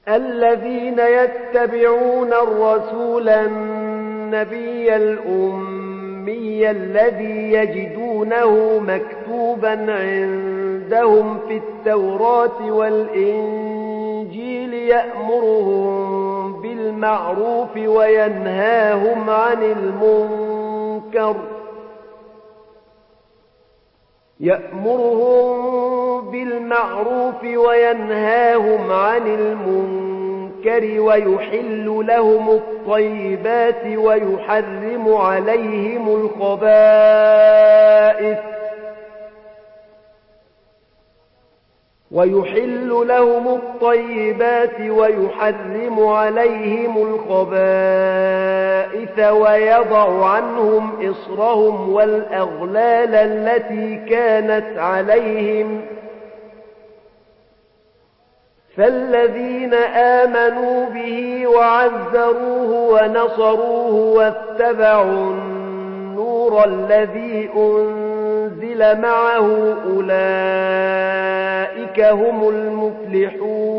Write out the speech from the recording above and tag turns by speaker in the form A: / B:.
A: الذين يتبعون الرسول النبي الأمي الذي يجدونه مكتوبا عندهم في التوراة والإنجيل يأمرهم بالمعروف وينهاهم عن المنكر ويحل لهم الطيبات ويحرم عليهم الخبائث ويضع عنهم إصرهم والأغلال التي كانت عليهم فالذين آمنوا به وعزروه ونصروه واتبعوا النور الذي أنزل معه أولئك هم المفلحون